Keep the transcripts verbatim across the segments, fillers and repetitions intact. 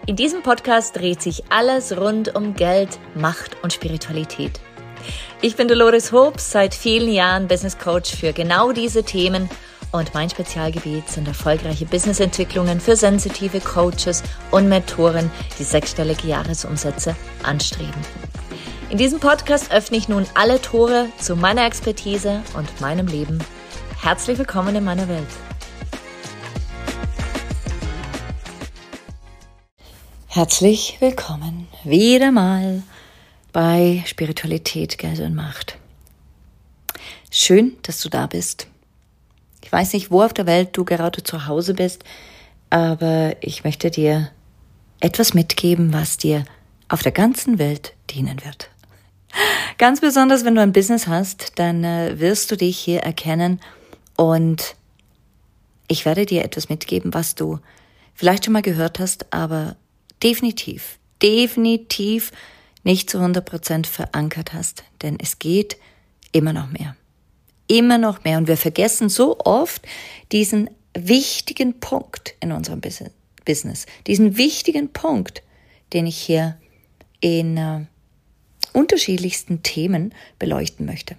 In diesem Podcast dreht sich alles rund um Geld, Macht und Spiritualität. Ich bin Dolores Hobbs, seit vielen Jahren Business Coach für genau diese Themen und mein Spezialgebiet sind erfolgreiche Businessentwicklungen für sensitive Coaches und Mentoren, die sechsstellige Jahresumsätze anstreben. In diesem Podcast öffne ich nun alle Tore zu meiner Expertise und meinem Leben. Herzlich willkommen in meiner Welt. Herzlich willkommen wieder mal bei Spiritualität, Geld und Macht. Schön, dass du da bist. Ich weiß nicht, wo auf der Welt du gerade zu Hause bist, aber ich möchte dir etwas mitgeben, was dir auf der ganzen Welt dienen wird. Ganz besonders, wenn du ein Business hast, dann äh, wirst du dich hier erkennen und ich werde dir etwas mitgeben, was du vielleicht schon mal gehört hast, aber definitiv, definitiv nicht zu hundert Prozent verankert hast, denn es geht immer noch mehr. Immer noch mehr. Und wir vergessen so oft diesen wichtigen Punkt in unserem Business. Diesen wichtigen Punkt, den ich hier in äh, unterschiedlichsten Themen beleuchten möchte.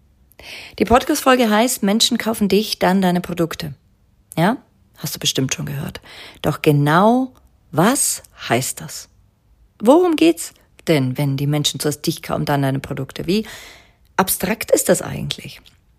Die Podcast-Folge heißt, Menschen kaufen dich, dann deine Produkte. Ja, hast du bestimmt schon gehört. Doch genau was heißt das? Worum geht's denn, wenn die Menschen zuerst dich kaufen, dann deine Produkte? Wie abstrakt ist das eigentlich?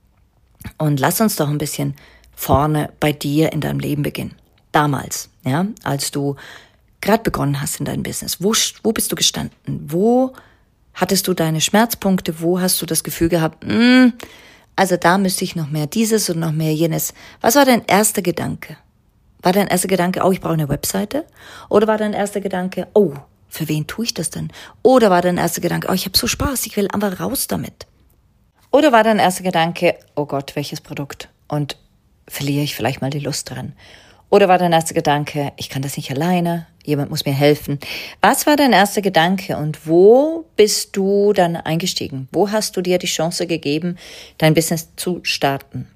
Und lass uns doch ein bisschen vorne bei dir in deinem Leben beginnen. Damals, ja, als du gerade begonnen hast in deinem Business. Wo, wo bist du gestanden? Wo hattest du deine Schmerzpunkte? Wo hast du das Gefühl gehabt, mh, also da müsste ich noch mehr dieses und noch mehr jenes. Was war dein erster Gedanke? War dein erster Gedanke, oh, ich brauche eine Webseite? Oder war dein erster Gedanke, oh, für wen tue ich das denn? Oder war dein erster Gedanke, oh, ich habe so Spaß, ich will einfach raus damit? Oder war dein erster Gedanke, oh Gott, welches Produkt? Und verliere ich vielleicht mal die Lust dran? Oder war dein erster Gedanke, ich kann das nicht alleine, jemand muss mir helfen? Was war dein erster Gedanke und wo bist du dann eingestiegen? Wo hast du dir die Chance gegeben, dein Business zu starten?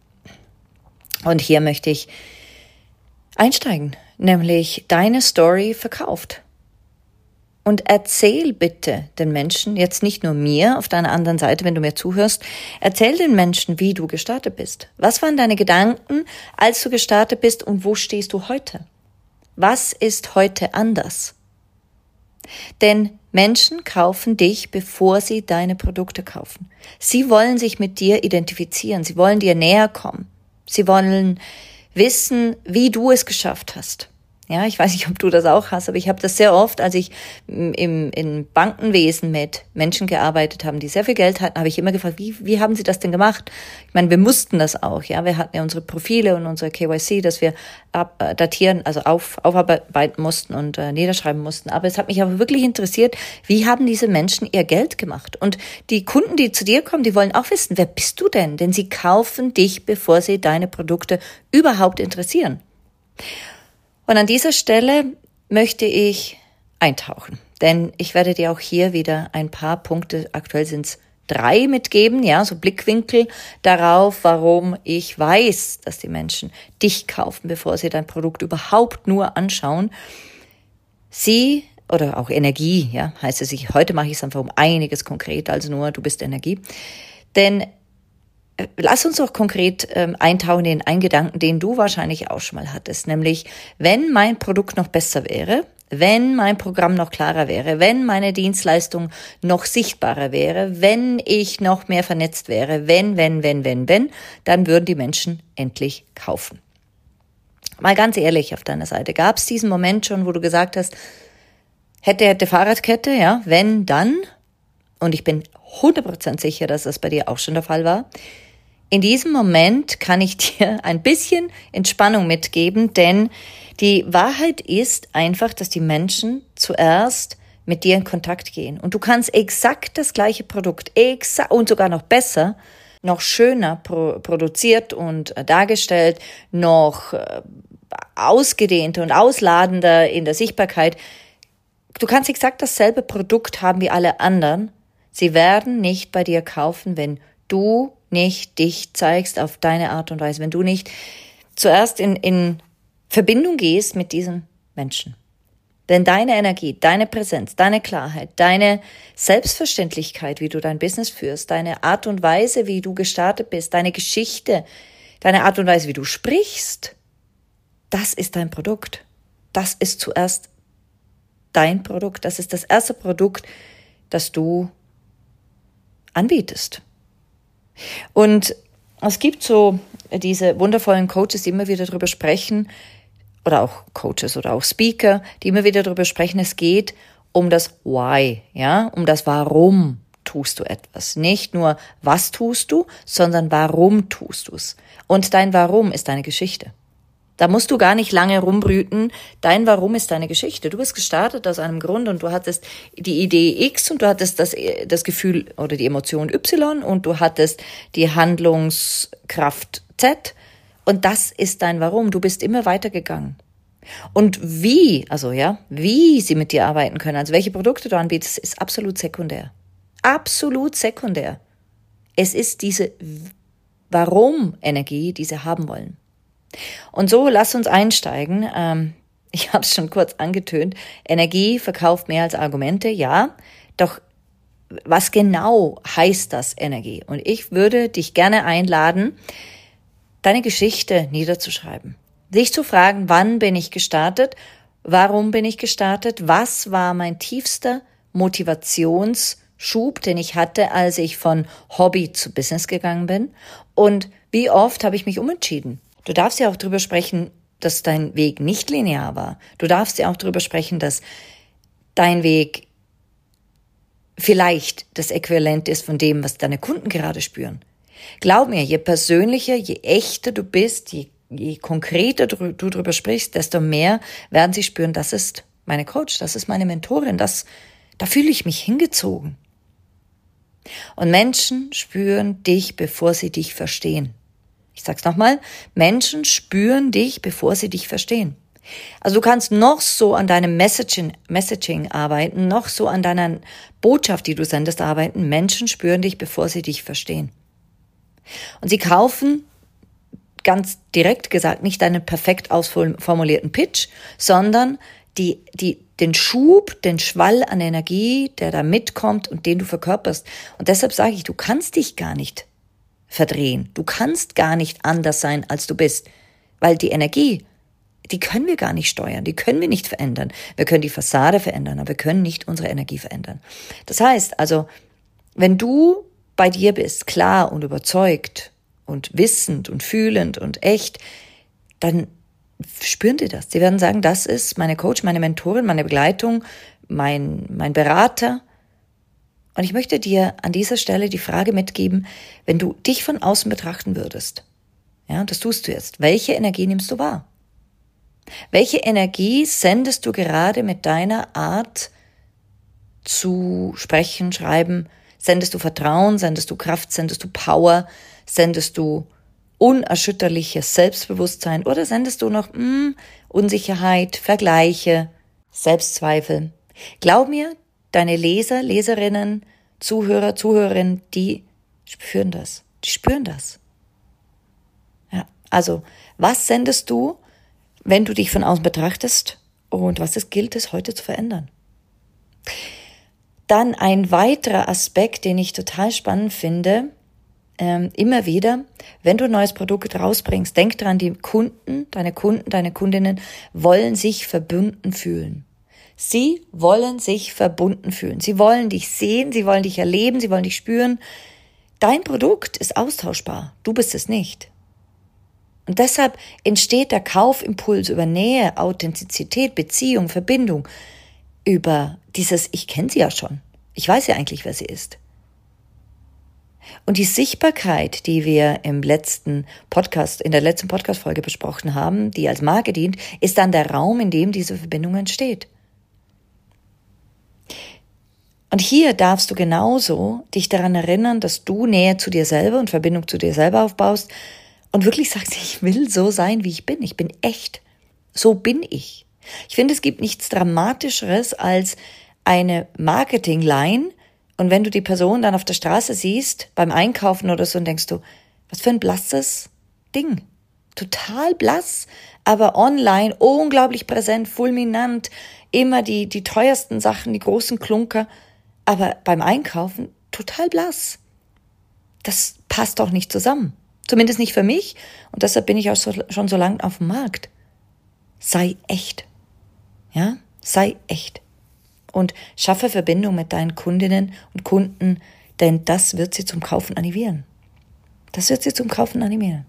Und hier möchte ich einsteigen, nämlich deine Story verkauft. Und erzähl bitte den Menschen, jetzt nicht nur mir auf deiner anderen Seite, wenn du mir zuhörst, erzähl den Menschen, wie du gestartet bist. Was waren deine Gedanken, als du gestartet bist und wo stehst du heute? Was ist heute anders? Denn Menschen kaufen dich, bevor sie deine Produkte kaufen. Sie wollen sich mit dir identifizieren, sie wollen dir näher kommen. Sie wollen wissen, wie du es geschafft hast. Ja, ich weiß nicht, ob du das auch hast, aber ich habe das sehr oft, als ich im, im Bankenwesen mit Menschen gearbeitet habe, die sehr viel Geld hatten, habe ich immer gefragt, wie, wie haben sie das denn gemacht? Ich meine, wir mussten das auch, ja, wir hatten ja unsere Profile und unsere K Y C, dass wir ab, äh, datieren, also auf, aufarbeiten mussten und äh, niederschreiben mussten. Aber es hat mich aber wirklich interessiert, wie haben diese Menschen ihr Geld gemacht? Und die Kunden, die zu dir kommen, die wollen auch wissen, wer bist du denn? Denn sie kaufen dich, bevor sie deine Produkte überhaupt interessieren. Und an dieser Stelle möchte ich eintauchen, denn ich werde dir auch hier wieder ein paar Punkte, aktuell sind es drei, mitgeben, ja, so Blickwinkel darauf, warum ich weiß, dass die Menschen dich kaufen, bevor sie dein Produkt überhaupt nur anschauen. Sie, oder auch Energie, ja, heißt es, ich, heute mache ich es einfach um einiges konkreter als nur, du bist Energie, denn lass uns doch konkret ähm, eintauchen in einen Gedanken, den du wahrscheinlich auch schon mal hattest, nämlich wenn mein Produkt noch besser wäre, wenn mein Programm noch klarer wäre, wenn meine Dienstleistung noch sichtbarer wäre, wenn ich noch mehr vernetzt wäre, wenn, wenn, wenn, wenn, wenn, dann würden die Menschen endlich kaufen. Mal ganz ehrlich auf deiner Seite, gab es diesen Moment schon, wo du gesagt hast, hätte, hätte Fahrradkette, ja, wenn, dann, und ich bin hundert Prozent sicher, dass das bei dir auch schon der Fall war. In diesem Moment kann ich dir ein bisschen Entspannung mitgeben, denn die Wahrheit ist einfach, dass die Menschen zuerst mit dir in Kontakt gehen. Und du kannst exakt das gleiche Produkt, exakt und sogar noch besser, noch schöner pro, produziert und dargestellt, noch äh, ausgedehnter und ausladender in der Sichtbarkeit. Du kannst exakt dasselbe Produkt haben wie alle anderen. Sie werden nicht bei dir kaufen, wenn du nicht dich zeigst auf deine Art und Weise, wenn du nicht zuerst in, in Verbindung gehst mit diesen Menschen. Denn deine Energie, deine Präsenz, deine Klarheit, deine Selbstverständlichkeit, wie du dein Business führst, deine Art und Weise, wie du gestartet bist, deine Geschichte, deine Art und Weise, wie du sprichst, das ist dein Produkt. Das ist zuerst dein Produkt. Das ist das erste Produkt, das du anbietest. Und es gibt so diese wundervollen Coaches, die immer wieder darüber sprechen, oder auch Coaches oder auch Speaker, die immer wieder darüber sprechen, es geht um das Why, ja, um das Warum tust du etwas. Nicht nur, was tust du, sondern warum tust du es. Und dein Warum ist deine Geschichte. Da musst du gar nicht lange rumbrüten. Dein Warum ist deine Geschichte. Du bist gestartet aus einem Grund und du hattest die Idee X und du hattest das, das Gefühl oder die Emotion Y und du hattest die Handlungskraft Z. Und das ist dein Warum. Du bist immer weitergegangen. Und wie, also ja, wie sie mit dir arbeiten können, also welche Produkte du anbietest, ist absolut sekundär. Absolut sekundär. Es ist diese Warum-Energie, die sie haben wollen. Und so, lass uns einsteigen. Ähm, ich habe es schon kurz angetönt. Energie verkauft mehr als Argumente, ja. Doch was genau heißt das Energie? Und ich würde dich gerne einladen, deine Geschichte niederzuschreiben. Dich zu fragen, wann bin ich gestartet? Warum bin ich gestartet? Was war mein tiefster Motivationsschub, den ich hatte, als ich von Hobby zu Business gegangen bin? Und wie oft habe ich mich umentschieden? Du darfst ja auch darüber sprechen, dass dein Weg nicht linear war. Du darfst ja auch darüber sprechen, dass dein Weg vielleicht das Äquivalent ist von dem, was deine Kunden gerade spüren. Glaub mir, je persönlicher, je echter du bist, je, je konkreter du, du darüber sprichst, desto mehr werden sie spüren, das ist meine Coach, das ist meine Mentorin, das, da fühle ich mich hingezogen. Und Menschen spüren dich, bevor sie dich verstehen. Ich sag's nochmal, Menschen spüren dich, bevor sie dich verstehen. Also du kannst noch so an deinem Messaging, Messaging arbeiten, noch so an deiner Botschaft, die du sendest, arbeiten. Menschen spüren dich, bevor sie dich verstehen. Und sie kaufen, ganz direkt gesagt, nicht deinen perfekt ausformulierten Pitch, sondern die, die, den Schub, den Schwall an Energie, der da mitkommt und den du verkörperst. Und deshalb sage ich, du kannst dich gar nicht verdrehen. Du kannst gar nicht anders sein, als du bist. Weil die Energie, die können wir gar nicht steuern, die können wir nicht verändern. Wir können die Fassade verändern, aber wir können nicht unsere Energie verändern. Das heißt also, wenn du bei dir bist, klar und überzeugt und wissend und fühlend und echt, dann spüren die das. Sie werden sagen, das ist meine Coach, meine Mentorin, meine Begleitung, mein, mein Berater. Und ich möchte dir an dieser Stelle die Frage mitgeben, wenn du dich von außen betrachten würdest, ja, das tust du jetzt, welche Energie nimmst du wahr? Welche Energie sendest du gerade mit deiner Art zu sprechen, schreiben? Sendest du Vertrauen, sendest du Kraft, sendest du Power, sendest du unerschütterliches Selbstbewusstsein oder sendest du noch mh, Unsicherheit, Vergleiche, Selbstzweifel? Glaub mir, deine Leser, Leserinnen, Zuhörer, Zuhörerinnen, die spüren das, die spüren das. Ja, also, was sendest du, wenn du dich von außen betrachtest und was es gilt es heute zu verändern? Dann ein weiterer Aspekt, den ich total spannend finde, ähm, immer wieder, wenn du ein neues Produkt rausbringst, denk dran, die Kunden, deine Kunden, deine Kundinnen wollen sich verbunden fühlen. Sie wollen sich verbunden fühlen. Sie wollen dich sehen, sie wollen dich erleben, sie wollen dich spüren. Dein Produkt ist austauschbar, du bist es nicht. Und deshalb entsteht der Kaufimpuls über Nähe, Authentizität, Beziehung, Verbindung, über dieses, ich kenne sie ja schon. Ich weiß ja eigentlich, wer sie ist. Und die Sichtbarkeit, die wir im letzten Podcast, in der letzten Podcast-Folge besprochen haben, die als Marke dient, ist dann der Raum, in dem diese Verbindung entsteht. Und hier darfst du genauso dich daran erinnern, dass du Nähe zu dir selber und Verbindung zu dir selber aufbaust und wirklich sagst, ich will so sein, wie ich bin. Ich bin echt. So bin ich. Ich finde, es gibt nichts Dramatischeres als eine Marketingline. Und wenn du die Person dann auf der Straße siehst, beim Einkaufen oder so, und denkst du, was für ein blasses Ding. total blass, aber online unglaublich präsent, fulminant, immer die, die teuersten Sachen, die großen Klunker, aber beim Einkaufen total blass. Das passt doch nicht zusammen. Zumindest nicht für mich und deshalb bin ich auch so, schon so lange auf dem Markt. Sei echt. Ja, sei echt. Und schaffe Verbindung mit deinen Kundinnen und Kunden, denn das wird sie zum Kaufen animieren. Das wird sie zum Kaufen animieren.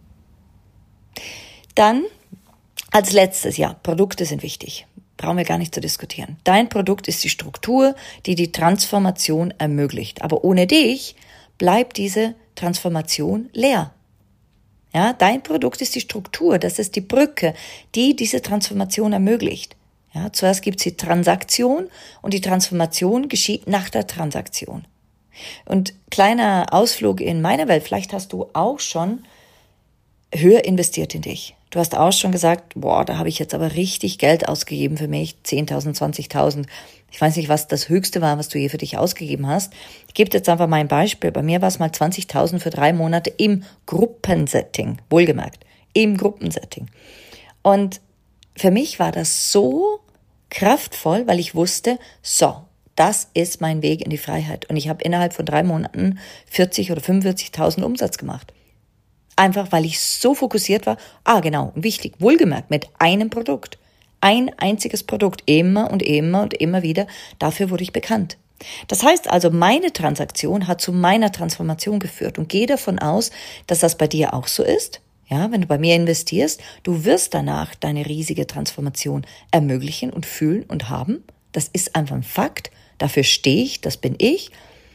Dann als letztes, ja, Produkte sind wichtig. Brauchen wir gar nicht zu diskutieren. Dein Produkt ist die Struktur, die die Transformation ermöglicht. Aber ohne dich bleibt diese Transformation leer. Ja, dein Produkt ist die Struktur, das ist die Brücke, die diese Transformation ermöglicht. Ja, zuerst gibt es die Transaktion und die Transformation geschieht nach der Transaktion. Und kleiner Ausflug in meine Welt, vielleicht hast du auch schon höher investiert in dich. Du hast auch schon gesagt, boah, da habe ich jetzt aber richtig Geld ausgegeben für mich, zehntausend, zwanzigtausend. Ich weiß nicht, was das Höchste war, was du je für dich ausgegeben hast. Ich gebe dir jetzt einfach mal ein Beispiel. Bei mir war es mal zwanzigtausend für drei Monate im Gruppensetting, wohlgemerkt, im Gruppensetting. Und für mich war das so kraftvoll, weil ich wusste, so, das ist mein Weg in die Freiheit. Und ich habe innerhalb von drei Monaten vierzig oder fünfundvierzigtausend Umsatz gemacht. Einfach, weil ich so fokussiert war. Ah, genau, wichtig, wohlgemerkt, mit einem Produkt. Ein einziges Produkt, immer und immer und immer wieder. Dafür wurde ich bekannt. Das heißt also, meine Transaktion hat zu meiner Transformation geführt. Und gehe davon aus, dass das bei dir auch so ist. Ja, wenn du bei mir investierst, du wirst danach deine riesige Transformation ermöglichen und fühlen und haben. Das ist einfach ein Fakt. Dafür stehe ich, das bin ich.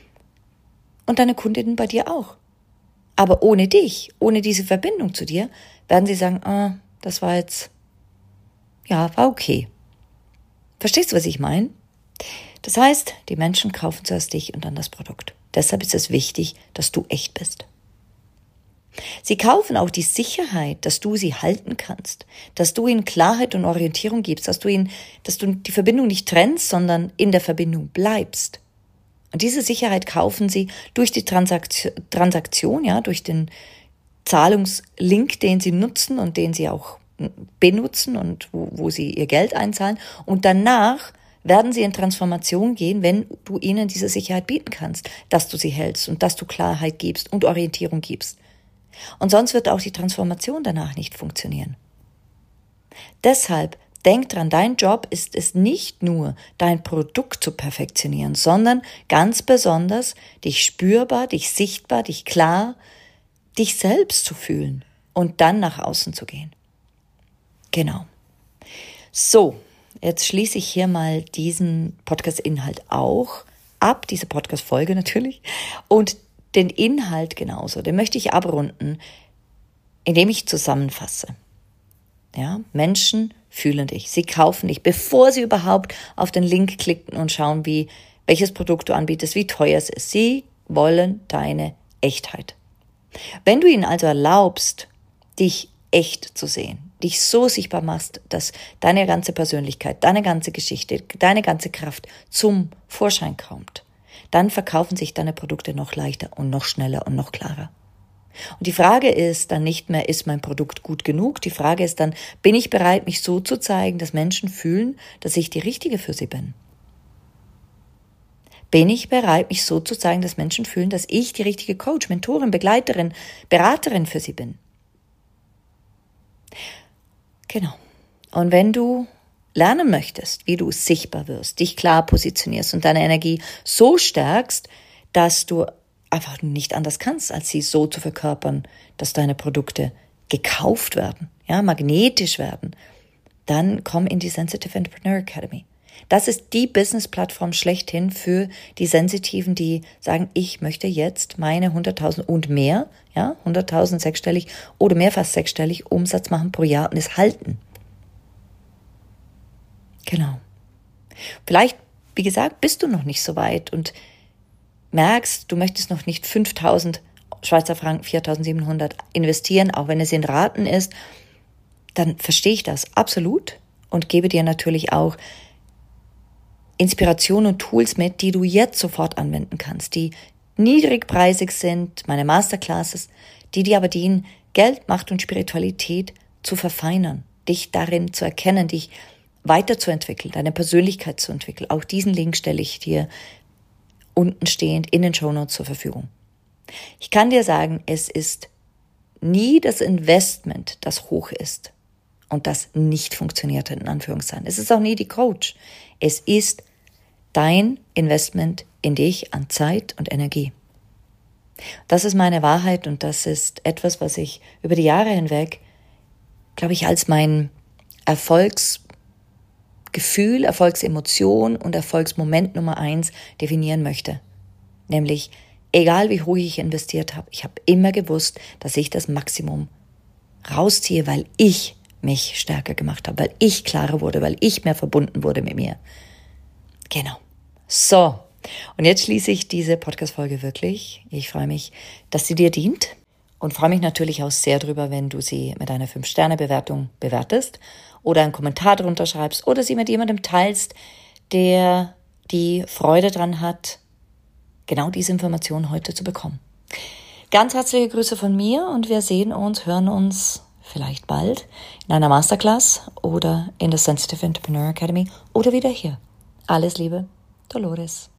Und deine Kundinnen bei dir auch. Aber ohne dich, ohne diese Verbindung zu dir, werden sie sagen, ah, das war jetzt, ja, war okay. Verstehst du, was ich meine? Das heißt, die Menschen kaufen zuerst dich und dann das Produkt. Deshalb ist es wichtig, dass du echt bist. Sie kaufen auch die Sicherheit, dass du sie halten kannst, dass du ihnen Klarheit und Orientierung gibst, dass du ihnen, dass du die Verbindung nicht trennst, sondern in der Verbindung bleibst. Und diese Sicherheit kaufen sie durch die Transaktion, Transaktion, ja, durch den Zahlungslink, den sie nutzen und den sie auch benutzen und wo, wo sie ihr Geld einzahlen. Und danach werden sie in Transformation gehen, wenn du ihnen diese Sicherheit bieten kannst, dass du sie hältst und dass du Klarheit gibst und Orientierung gibst. Und sonst wird auch die Transformation danach nicht funktionieren. Deshalb denk dran, dein Job ist es nicht nur, dein Produkt zu perfektionieren, sondern ganz besonders, dich spürbar, dich sichtbar, dich klar, dich selbst zu fühlen und dann nach außen zu gehen. Genau. So, jetzt schließe ich hier mal diesen Podcast-Inhalt auch ab, diese Podcast-Folge natürlich, und den Inhalt genauso, den möchte ich abrunden, indem ich zusammenfasse. Ja, Menschen fühlen dich, sie kaufen dich, bevor sie überhaupt auf den Link klicken und schauen, wie, welches Produkt du anbietest, wie teuer es ist. Sie wollen deine Echtheit. Wenn du ihnen also erlaubst, dich echt zu sehen, dich so sichtbar machst, dass deine ganze Persönlichkeit, deine ganze Geschichte, deine ganze Kraft zum Vorschein kommt, dann verkaufen sich deine Produkte noch leichter und noch schneller und noch klarer. Und die Frage ist dann nicht mehr, ist mein Produkt gut genug? Die Frage ist dann, bin ich bereit, mich so zu zeigen, dass Menschen fühlen, dass ich die Richtige für sie bin? Bin ich bereit, mich so zu zeigen, dass Menschen fühlen, dass ich die richtige Coach, Mentorin, Begleiterin, Beraterin für sie bin? Genau. Und wenn du lernen möchtest, wie du sichtbar wirst, dich klar positionierst und deine Energie so stärkst, dass du einfach nicht anders kannst, als sie so zu verkörpern, dass deine Produkte gekauft werden, ja, magnetisch werden, dann komm in die Sensitive Entrepreneur Academy. Das ist die Business-Plattform schlechthin für die Sensitiven, die sagen, ich möchte jetzt meine hunderttausend und mehr, ja, hunderttausend sechsstellig oder mehrfach sechsstellig Umsatz machen pro Jahr und es halten. Genau. Vielleicht, wie gesagt, bist du noch nicht so weit und merkst, du möchtest noch nicht fünftausend Schweizer Franken, viertausendsiebenhundert investieren, auch wenn es in Raten ist, dann verstehe ich das absolut und gebe dir natürlich auch Inspiration und Tools mit, die du jetzt sofort anwenden kannst, die niedrigpreisig sind, meine Masterclasses, die dir aber dienen, Geld, Macht und Spiritualität zu verfeinern, dich darin zu erkennen, dich weiterzuentwickeln, deine Persönlichkeit zu entwickeln. Auch diesen Link stelle ich dir unten stehend in den Shownotes zur Verfügung. Ich kann dir sagen, es ist nie das Investment, das hoch ist und das nicht funktioniert, in Anführungszeichen. Es ist auch nie die Coach. Es ist dein Investment in dich an Zeit und Energie. Das ist meine Wahrheit und das ist etwas, was ich über die Jahre hinweg, glaube ich, als mein Erfolgsgefühl, Erfolgsemotion und Erfolgsmoment Nummer eins definieren möchte. Nämlich, egal wie hoch ich investiert habe, ich habe immer gewusst, dass ich das Maximum rausziehe, weil ich mich stärker gemacht habe, weil ich klarer wurde, weil ich mehr verbunden wurde mit mir. Genau. So. Und jetzt schließe ich diese Podcast-Folge wirklich. Ich freue mich, dass sie dir dient und freue mich natürlich auch sehr drüber, wenn du sie mit einer fünf Sterne Bewertung bewertest oder einen Kommentar drunter schreibst oder sie mit jemandem teilst, der die Freude dran hat, genau diese Information heute zu bekommen. Ganz herzliche Grüße von mir und wir sehen uns, hören uns vielleicht bald in einer Masterclass oder in der Sensitive Entrepreneur Academy oder wieder hier. Alles Liebe, Dolores.